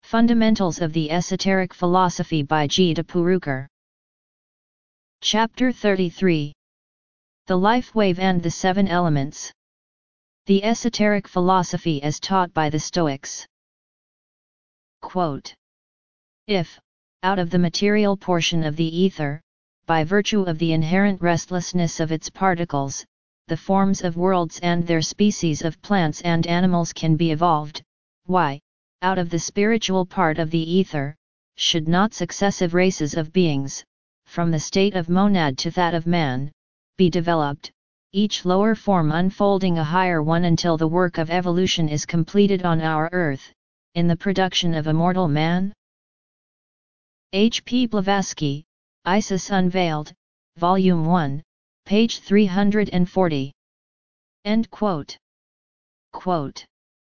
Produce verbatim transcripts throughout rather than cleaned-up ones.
Fundamentals of the Esoteric Philosophy by G. de Purukar. Chapter thirty-three. The Life Wave and the Seven Elements. The Esoteric Philosophy as taught by the Stoics. Quote. If, out of the material portion of the ether, by virtue of the inherent restlessness of its particles, the forms of worlds and their species of plants and animals can be evolved, why, out of the spiritual part of the ether, should not successive races of beings, from the state of monad to that of man, be developed, each lower form unfolding a higher one until the work of evolution is completed on our earth, in the production of immortal man? H. P. Blavatsky, Isis Unveiled, Volume one, page three hundred forty. End quote. Quote.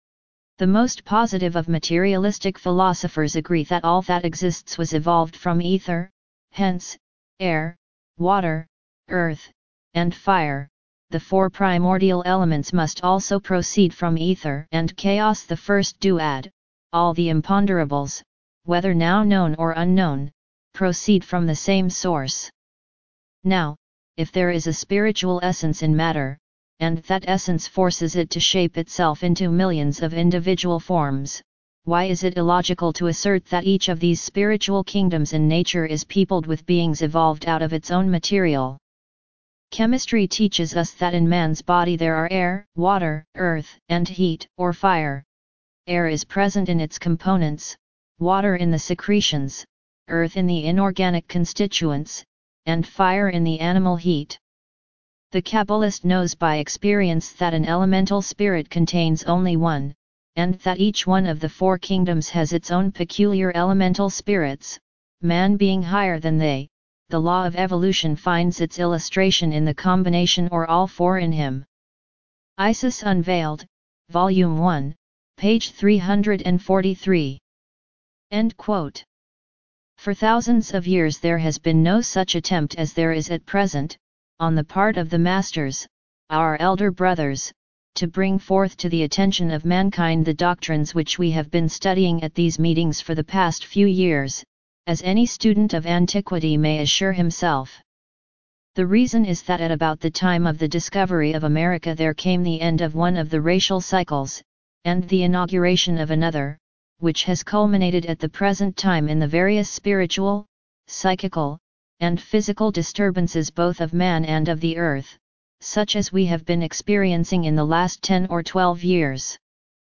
The most positive of materialistic philosophers agree that all that exists was evolved from ether, hence, air, water, earth, and fire. The four primordial elements must also proceed from ether and chaos. The first duad, all the imponderables, whether now known or unknown, proceed from the same source. Now, if there is a spiritual essence in matter, and that essence forces it to shape itself into millions of individual forms, why is it illogical to assert that each of these spiritual kingdoms in nature is peopled with beings evolved out of its own material? Chemistry teaches us that in man's body there are air, water, earth, and heat, or fire. Air is present in its components, water in the secretions, earth in the inorganic constituents, and fire in the animal heat. The Kabbalist knows by experience that an elemental spirit contains only one, and that each one of the four kingdoms has its own peculiar elemental spirits, man being higher than they. The law of evolution finds its illustration in the combination or all four in him. Isis Unveiled, Volume one, page three hundred forty-three. End quote. For thousands of years there has been no such attempt as there is at present, on the part of the masters, our elder brothers, to bring forth to the attention of mankind the doctrines which we have been studying at these meetings for the past few years, as any student of antiquity may assure himself. The reason is that at about the time of the discovery of America there came the end of one of the racial cycles, and the inauguration of another, which has culminated at the present time in the various spiritual, psychical, and physical disturbances both of man and of the earth, such as we have been experiencing in the last ten or twelve years.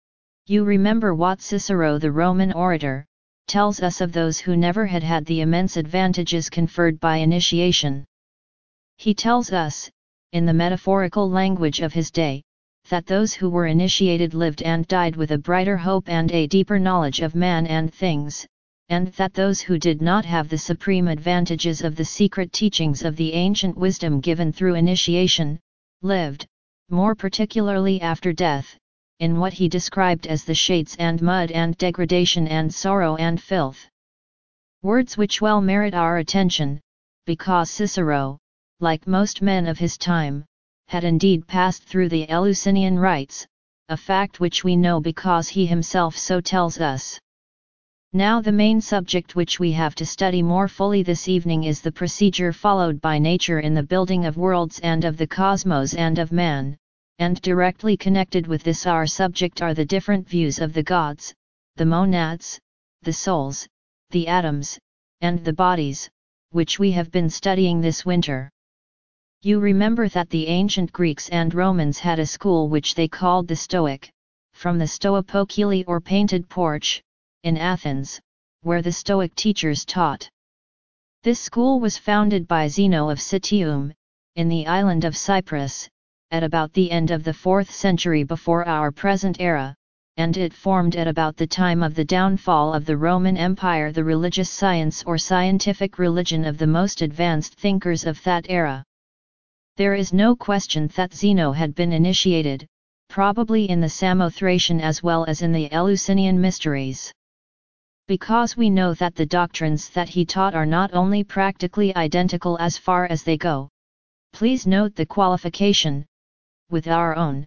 You remember what Cicero, the Roman orator, tells us of those who never had had the immense advantages conferred by initiation. He tells us, in the metaphorical language of his day, that those who were initiated lived and died with a brighter hope and a deeper knowledge of man and things, and that those who did not have the supreme advantages of the secret teachings of the ancient wisdom given through initiation, lived, more particularly after death, in what he described as the shades and mud and degradation and sorrow and filth. Words which well merit our attention, because Cicero, like most men of his time, had indeed passed through the Eleusinian rites, a fact which we know because he himself so tells us. Now the main subject which we have to study more fully this evening is the procedure followed by nature in the building of worlds and of the cosmos and of man, and directly connected with this our subject are the different views of the gods, the monads, the souls, the atoms, and the bodies, which we have been studying this winter. You remember that the ancient Greeks and Romans had a school which they called the Stoic, from the Stoa Poikile or painted porch, in Athens, where the Stoic teachers taught. This school was founded by Zeno of Citium, in the island of Cyprus, at about the end of the fourth century before our present era, and it formed at about the time of the downfall of the Roman Empire the religious science or scientific religion of the most advanced thinkers of that era. There is no question that Zeno had been initiated, probably in the Samothracian as well as in the Eleusinian mysteries. Because we know that the doctrines that he taught are not only practically identical as far as they go. Please note the qualification, with our own,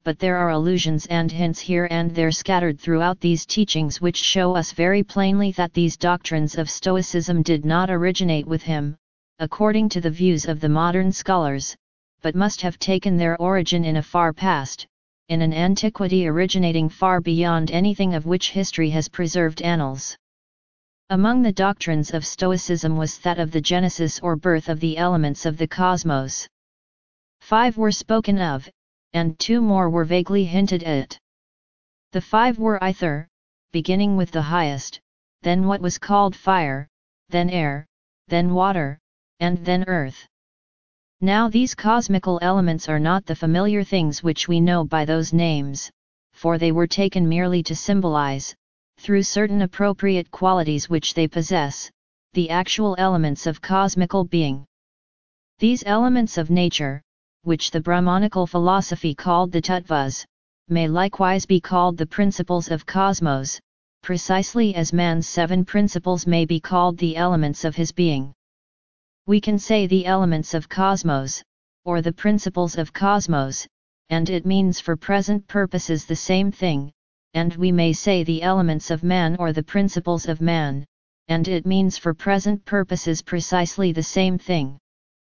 but there are allusions and hints here and there scattered throughout these teachings which show us very plainly that these doctrines of Stoicism did not originate with him, according to the views of the modern scholars, but must have taken their origin in a far past, in an antiquity originating far beyond anything of which history has preserved annals. Among the doctrines of Stoicism was that of the genesis or birth of the elements of the cosmos. Five were spoken of, and two more were vaguely hinted at. The five were ether, beginning with the highest, then what was called fire, then air, then water, and then earth. Now these cosmical elements are not the familiar things which we know by those names, for they were taken merely to symbolize, through certain appropriate qualities which they possess, the actual elements of cosmical being. These elements of nature, which the Brahmanical philosophy called the tattvas, may likewise be called the principles of cosmos, precisely as man's seven principles may be called the elements of his being. We can say the elements of cosmos, or the principles of cosmos, and it means for present purposes the same thing, and we may say the elements of man or the principles of man, and it means for present purposes precisely the same thing.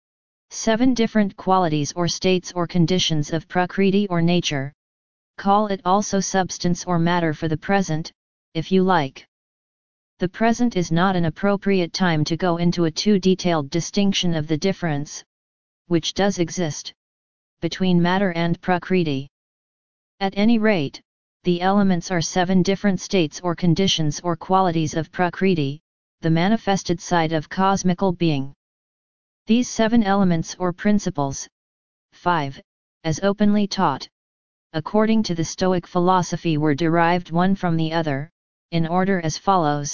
Seven different qualities or states or conditions of prakriti or nature, call it also substance or matter for the present, if you like. The present is not an appropriate time to go into a too detailed distinction of the difference, which does exist, between matter and prakriti. At any rate, the elements are seven different states or conditions or qualities of prakriti, the manifested side of cosmical being. These seven elements or principles, five, as openly taught, according to the Stoic philosophy were derived one from the other, in order as follows.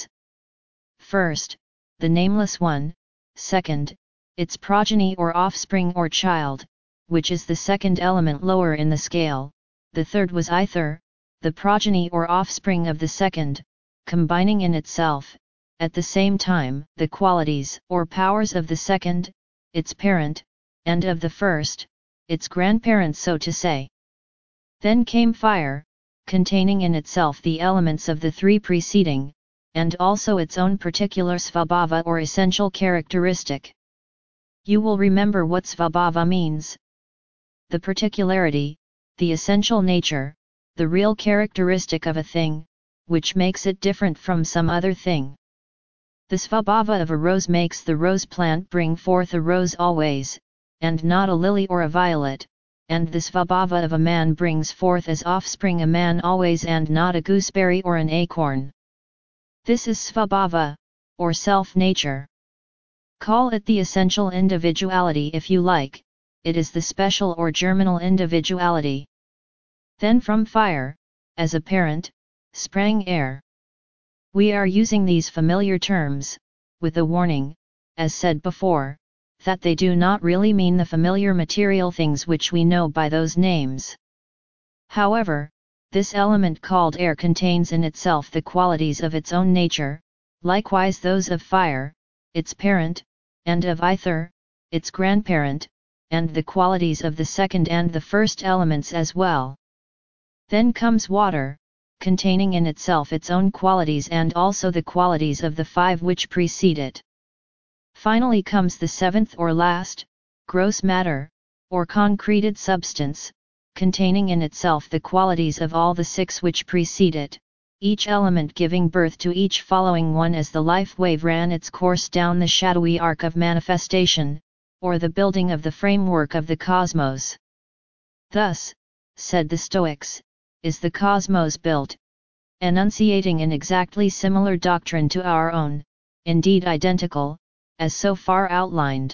First, the nameless one, second, its progeny or offspring or child, which is the second element lower in the scale, the third was ether, the progeny or offspring of the second, combining in itself, at the same time, the qualities or powers of the second, its parent, and of the first, its grandparent so to say. Then came fire, containing in itself the elements of the three preceding, and also its own particular svabhava or essential characteristic. You will remember what svabhava means. The particularity, the essential nature, the real characteristic of a thing, which makes it different from some other thing. The svabhava of a rose makes the rose plant bring forth a rose always, and not a lily or a violet, and the svabhava of a man brings forth as offspring a man always and not a gooseberry or an acorn. This is svabhava, or self-nature. Call it the essential individuality if you like, it is the special or germinal individuality. Then from fire, as a parent, sprang air. We are using these familiar terms, with a warning, as said before, that they do not really mean the familiar material things which we know by those names. However, this element called air contains in itself the qualities of its own nature, likewise those of fire, its parent, and of ether, its grandparent, and the qualities of the second and the first elements as well. Then comes water, containing in itself its own qualities and also the qualities of the five which precede it. Finally comes the seventh or last, gross matter, or concreted substance, containing in itself the qualities of all the six which precede it, each element giving birth to each following one as the life wave ran its course down the shadowy arc of manifestation, or the building of the framework of the cosmos. Thus, said the Stoics, is the cosmos built, enunciating an exactly similar doctrine to our own, indeed identical, as so far outlined.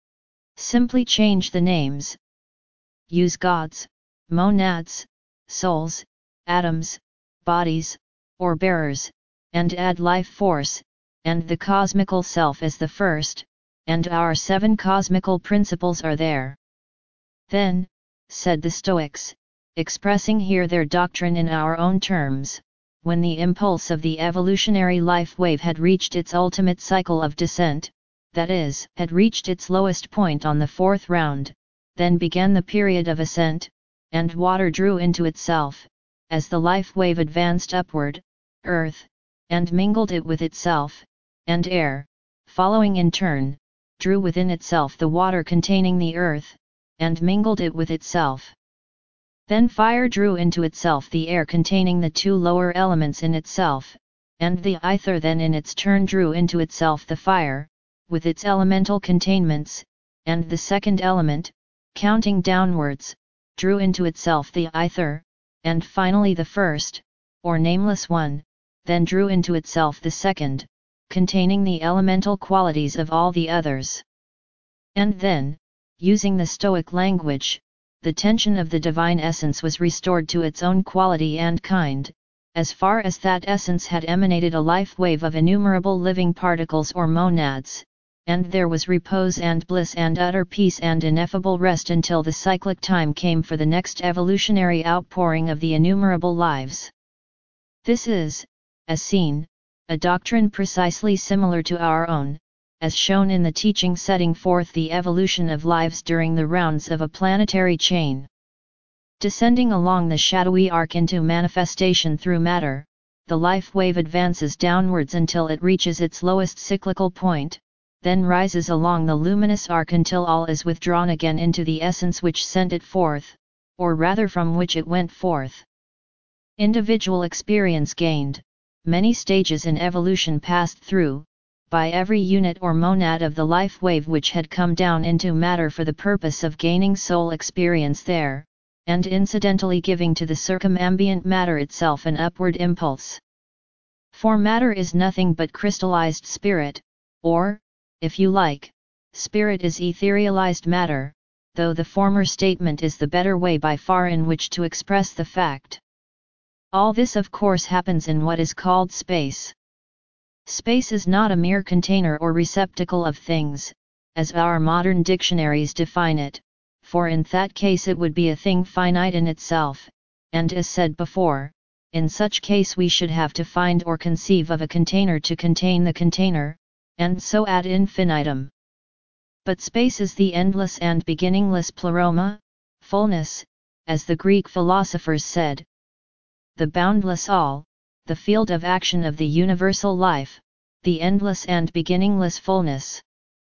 Simply change the names. Use gods, monads, souls, atoms, bodies, or bearers, and add life force, and the cosmical self as the first, and our seven cosmical principles are there. Then, said the Stoics, expressing here their doctrine in our own terms, when the impulse of the evolutionary life wave had reached its ultimate cycle of descent, that is, had reached its lowest point on the fourth round, then began the period of ascent, and water drew into itself, as the life wave advanced upward, earth, and mingled it with itself, and air, following in turn, drew within itself the water containing the earth, and mingled it with itself. Then fire drew into itself the air containing the two lower elements in itself, and the ether then in its turn drew into itself the fire, with its elemental containments, and the second element, counting downwards, drew into itself the ether, and finally the first, or nameless one, then drew into itself the second, containing the elemental qualities of all the others. And then, using the Stoic language, the tension of the divine essence was restored to its own quality and kind, as far as that essence had emanated a life wave of innumerable living particles or monads, and there was repose and bliss and utter peace and ineffable rest until the cyclic time came for the next evolutionary outpouring of the innumerable lives. This is, as seen, a doctrine precisely similar to our own, as shown in the teaching setting forth the evolution of lives during the rounds of a planetary chain. Descending along the shadowy arc into manifestation through matter, the life wave advances downwards until it reaches its lowest cyclical point, then rises along the luminous arc until all is withdrawn again into the essence which sent it forth, or rather from which it went forth. Individual experience gained, many stages in evolution passed through, by every unit or monad of the life wave which had come down into matter for the purpose of gaining soul experience there, and incidentally giving to the circumambient matter itself an upward impulse. For matter is nothing but crystallized spirit, or, if you like, spirit is etherealized matter, though the former statement is the better way by far in which to express the fact. All this of course happens in what is called space. Space is not a mere container or receptacle of things, as our modern dictionaries define it, for in that case it would be a thing finite in itself, and as said before, in such case we should have to find or conceive of a container to contain the container, and so ad infinitum. But space is the endless and beginningless pleroma, fullness, as the Greek philosophers said, the boundless all, the field of action of the universal life, the endless and beginningless fullness.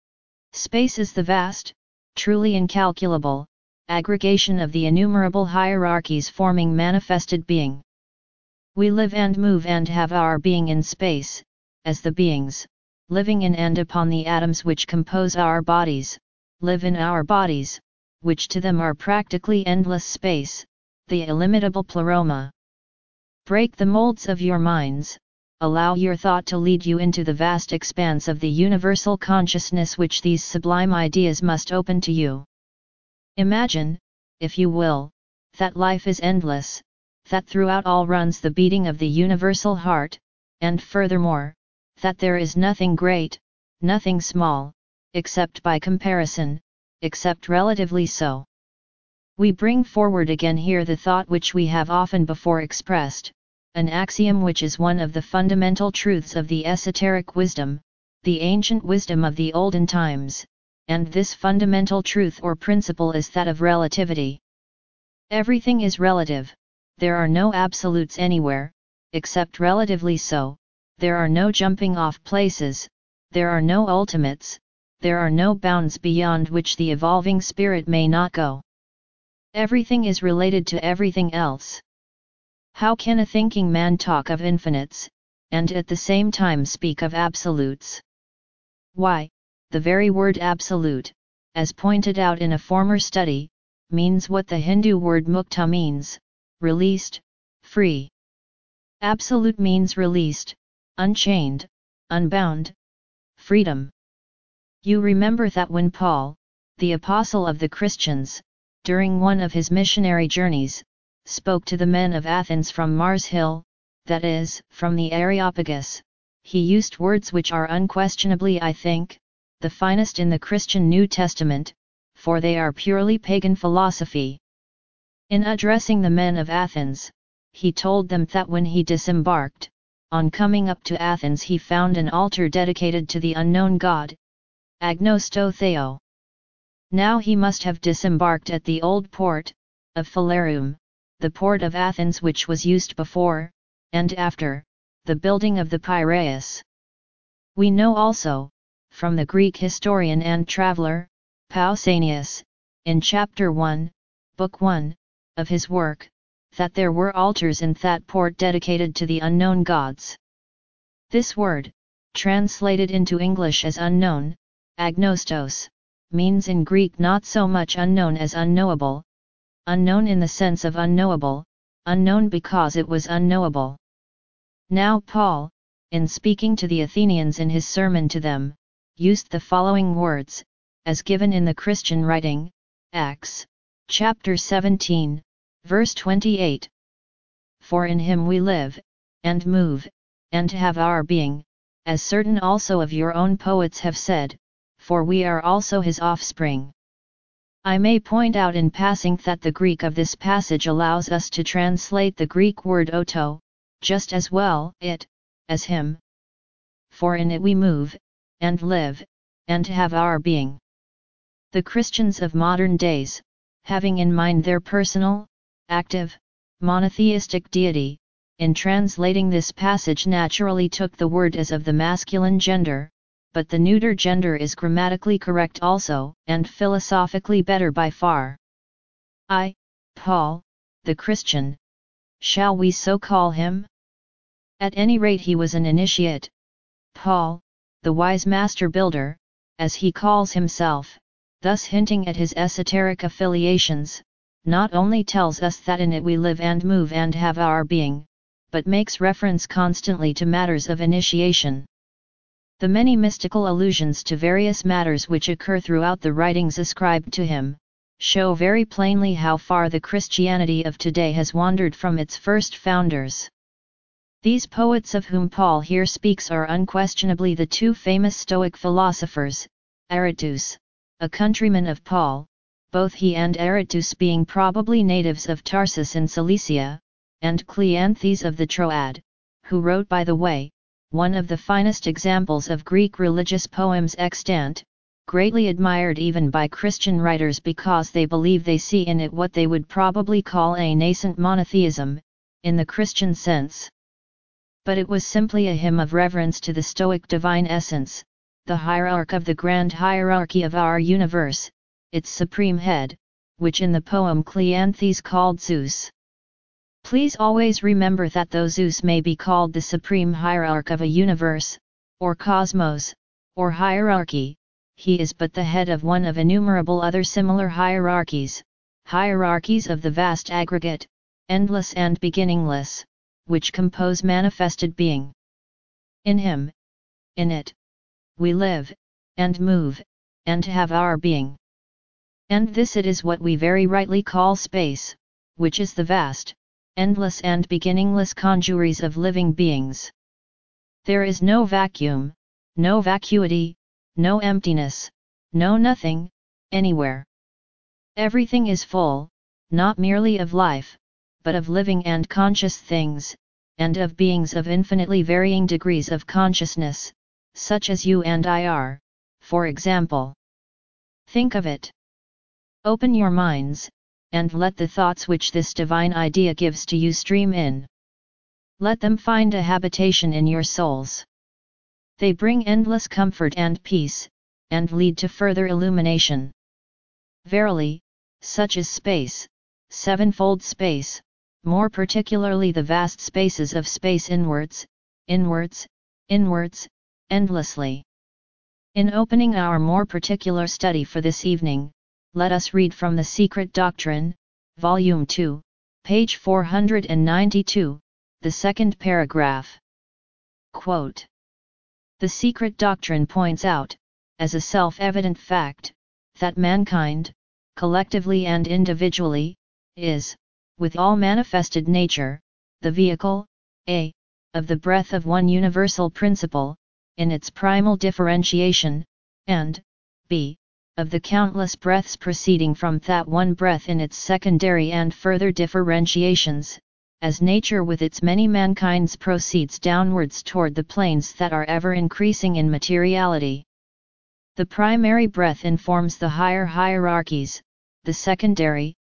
Space is the vast, truly incalculable, aggregation of the innumerable hierarchies forming manifested being. We live and move and have our being in space, as the beings, living in and upon the atoms which compose our bodies, live in our bodies, which to them are practically endless space, the illimitable pleroma. Break the molds of your minds, allow your thought to lead you into the vast expanse of the universal consciousness which these sublime ideas must open to you. Imagine, if you will, that life is endless, that throughout all runs the beating of the universal heart, and furthermore, that there is nothing great, nothing small, except by comparison, except relatively so. We bring forward again here the thought which we have often before expressed, an axiom which is one of the fundamental truths of the esoteric wisdom, the ancient wisdom of the olden times, and this fundamental truth or principle is that of relativity. Everything is relative, there are no absolutes anywhere, except relatively so, there are no jumping off places, there are no ultimates, there are no bounds beyond which the evolving spirit may not go. Everything is related to everything else. How can a thinking man talk of infinites, and at the same time speak of absolutes? Why, the very word absolute, as pointed out in a former study, means what the Hindu word mukta means, released, free. Absolute means released, unchained, unbound, freedom. You remember that when Paul, the apostle of the Christians, during one of his missionary journeys, spoke to the men of Athens from Mars Hill, that is, from the Areopagus, he used words which are unquestionably, I think, the finest in the Christian New Testament, for they are purely pagan philosophy. In addressing the men of Athens, he told them that when he disembarked, on coming up to Athens he found an altar dedicated to the unknown god, Agnosto Theo. Now he must have disembarked at the old port, of Phalerum, the port of Athens which was used before, and after, the building of the Piraeus. We know also, from the Greek historian and traveller, Pausanias, in chapter one, book one, of his work, that there were altars in that port dedicated to the unknown gods. This word, translated into English as unknown, agnostos, means in Greek not so much unknown as unknowable, unknown in the sense of unknowable, unknown because it was unknowable. Now Paul, in speaking to the Athenians in his sermon to them, used the following words, as given in the Christian writing, Acts, chapter seventeen, verse twenty-eight. For in him we live, and move, and have our being, as certain also of your own poets have said, for we are also his offspring. I may point out in passing that the Greek of this passage allows us to translate the Greek word oto, just as well it, as him. For in it we move, and live, and have our being. The Christians of modern days, having in mind their personal, active, monotheistic deity, in translating this passage naturally took the word as of the masculine gender, but the neuter gender is grammatically correct also, and philosophically better by far. I, Paul, the Christian, shall we so call him? At any rate he was an initiate. Paul, the wise master builder, as he calls himself, thus hinting at his esoteric affiliations, not only tells us that in it we live and move and have our being, but makes reference constantly to matters of initiation. The many mystical allusions to various matters which occur throughout the writings ascribed to him, show very plainly how far the Christianity of today has wandered from its first founders. These poets of whom Paul here speaks are unquestionably the two famous Stoic philosophers, Aratus, a countryman of Paul, both he and Aratus being probably natives of Tarsus in Cilicia, and Cleanthes of the Troad, who wrote, by the way, one of the finest examples of Greek religious poems extant, greatly admired even by Christian writers because they believe they see in it what they would probably call a nascent monotheism, in the Christian sense. But it was simply a hymn of reverence to the Stoic divine essence, the hierarch of the grand hierarchy of our universe, its supreme head, which in the poem Cleanthes called Zeus. Please always remember that though Zeus may be called the supreme hierarch of a universe, or cosmos, or hierarchy, he is but the head of one of innumerable other similar hierarchies, hierarchies of the vast aggregate, endless and beginningless, which compose manifested being. In him, in it, we live, and move, and have our being. And this it is what we very rightly call space, which is the vast, endless and beginningless congeries of living beings. There is no vacuum, no vacuity, no emptiness, no nothing, anywhere. Everything is full, not merely of life, but of living and conscious things, and of beings of infinitely varying degrees of consciousness, such as you and I are, for example. Think of it. Open your minds, and let the thoughts which this divine idea gives to you stream in. Let them find a habitation in your souls. They bring endless comfort and peace, and lead to further illumination. Verily, such is space, sevenfold space, more particularly the vast spaces of space inwards, inwards, inwards, endlessly. In opening our more particular study for this evening, let us read from The Secret Doctrine, Volume two, page four hundred ninety-two, the second paragraph. Quote: The Secret Doctrine points out, as a self-evident fact, that mankind, collectively and individually, is, with all manifested nature, the vehicle, a, of the breath of one universal principle, in its primal differentiation, and, b, of the countless breaths proceeding from that one breath in its secondary and further differentiations, as nature with its many mankinds proceeds downwards toward the planes that are ever increasing in materiality. The primary breath informs the higher hierarchies, the secondary,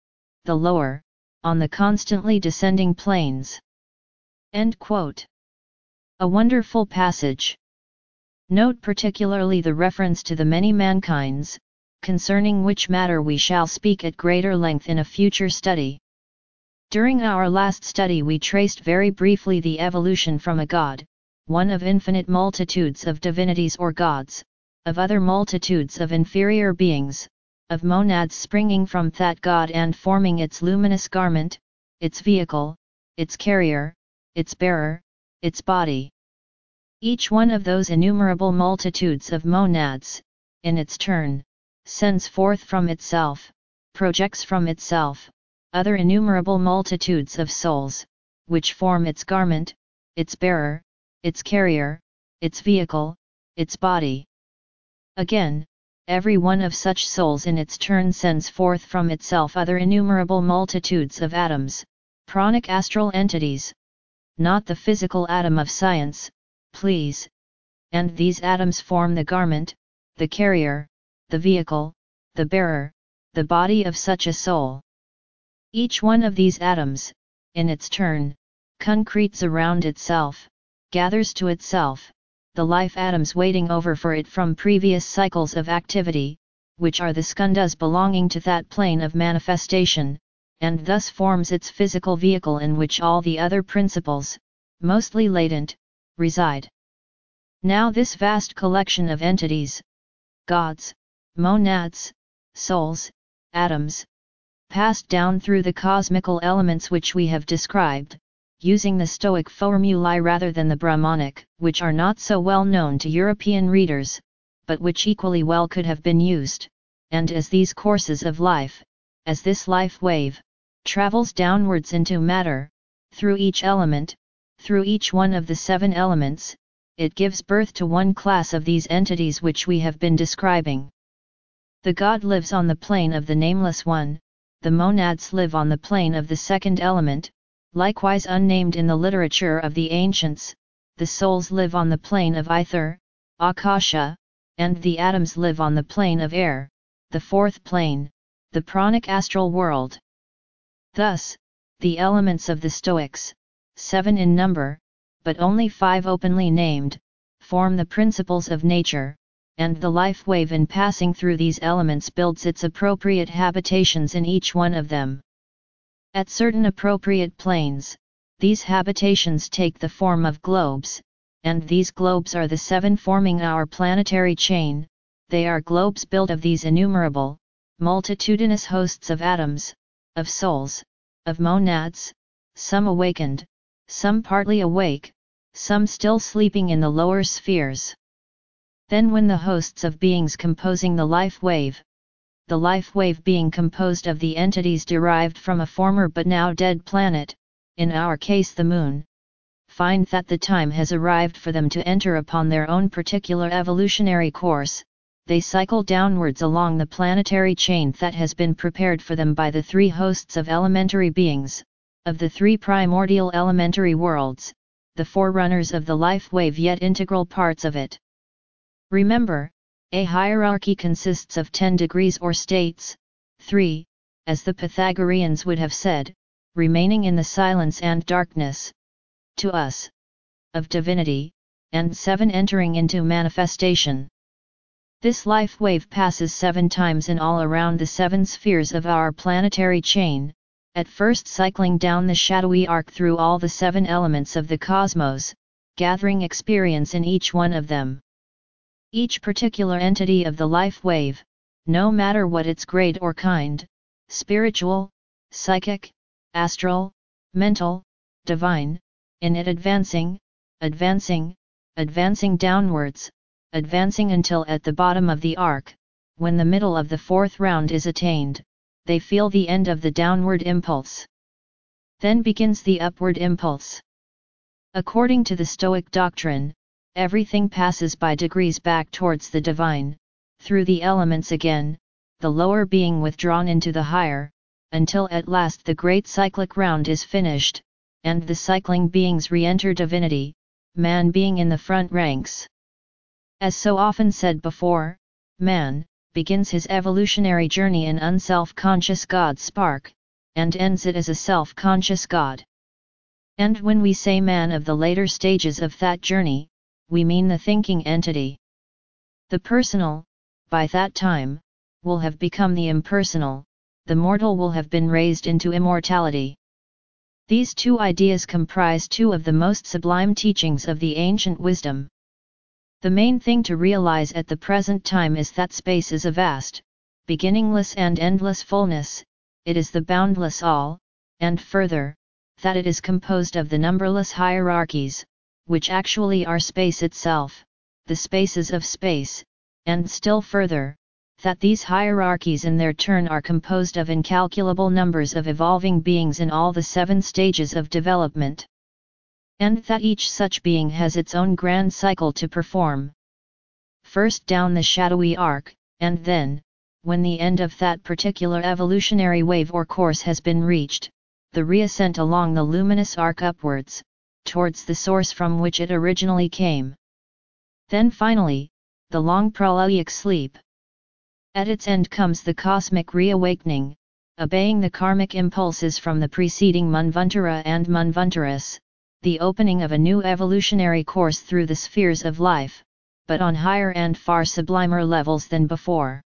the lower, on the constantly descending planes." End quote. A wonderful passage. Note particularly the reference to the many mankinds, concerning which matter we shall speak at greater length in a future study. During our last study we traced very briefly the evolution from a god, one of infinite multitudes of divinities or gods, of other multitudes of inferior beings, of monads springing from that god and forming its luminous garment, its vehicle, its carrier, its bearer, its body. Each one of those innumerable multitudes of monads, in its turn, sends forth from itself, projects from itself, other innumerable multitudes of souls, which form its garment, its bearer, its carrier, its vehicle, its body. Again, every one of such souls in its turn sends forth from itself other innumerable multitudes of atoms, pranic astral entities, not the physical atom of science, please, and these atoms form the garment, the carrier, the vehicle, the bearer, the body of such a soul. Each one of these atoms, in its turn, concretes around itself, gathers to itself, the life atoms waiting over for it from previous cycles of activity, which are the skandhas belonging to that plane of manifestation, and thus forms its physical vehicle in which all the other principles, mostly latent, reside. Now this vast collection of entities, gods, monads, souls, atoms, passed down through the cosmical elements which we have described, using the Stoic formulae rather than the Brahmanic, which are not so well known to European readers, but which equally well could have been used, and as these courses of life, as this life wave, travels downwards into matter, through each element, through each one of the seven elements, it gives birth to one class of these entities which we have been describing. The god lives on the plane of the nameless one, the monads live on the plane of the second element, likewise unnamed in the literature of the ancients, the souls live on the plane of ether, akasha, and the atoms live on the plane of air, the fourth plane, the pranic astral world. Thus, the elements of the Stoics, seven in number, but only five openly named, form the principles of nature, and the life wave in passing through these elements builds its appropriate habitations in each one of them. At certain appropriate planes, these habitations take the form of globes, and these globes are the seven forming our planetary chain. They are globes built of these innumerable, multitudinous hosts of atoms, of souls, of monads, some awakened, some partly awake, some still sleeping in the lower spheres. Then when the hosts of beings composing the life wave, the life wave being composed of the entities derived from a former but now dead planet, in our case the Moon, find that the time has arrived for them to enter upon their own particular evolutionary course, they cycle downwards along the planetary chain that has been prepared for them by the three hosts of elementary beings, of the three primordial elementary worlds, the forerunners of the life wave yet integral parts of it. Remember, a hierarchy consists of ten degrees or states, three, as the Pythagoreans would have said, remaining in the silence and darkness, to us, of divinity, and seven entering into manifestation. This life wave passes seven times in all around the seven spheres of our planetary chain, at first cycling down the shadowy arc through all the seven elements of the cosmos, gathering experience in each one of them. Each particular entity of the life wave, no matter what its grade or kind, spiritual, psychic, astral, mental, divine, in it advancing, advancing, advancing downwards, advancing until at the bottom of the arc, when the middle of the fourth round is attained, they feel the end of the downward impulse. Then begins the upward impulse. According to the Stoic doctrine, everything passes by degrees back towards the divine, through the elements again, the lower being withdrawn into the higher, until at last the great cyclic round is finished, and the cycling beings re-enter divinity, man being in the front ranks. As so often said before, man begins his evolutionary journey in unself-conscious God spark, and ends it as a self-conscious God. And when we say man of the later stages of that journey, we mean the thinking entity. The personal, by that time, will have become the impersonal, the mortal will have been raised into immortality. These two ideas comprise two of the most sublime teachings of the ancient wisdom. The main thing to realize at the present time is that space is a vast, beginningless and endless fullness, it is the boundless all, and further, that it is composed of the numberless hierarchies, which actually are space itself, the spaces of space, and still further, that these hierarchies in their turn are composed of incalculable numbers of evolving beings in all the seven stages of development. And that each such being has its own grand cycle to perform. First down the shadowy arc, and then, when the end of that particular evolutionary wave or course has been reached, the reascent along the luminous arc upwards, towards the source from which it originally came. Then finally, the long pralaic sleep. At its end comes the cosmic reawakening, obeying the karmic impulses from the preceding Manvantara and Manvantaras, the opening of a new evolutionary course through the spheres of life, but on higher and far sublimer levels than before.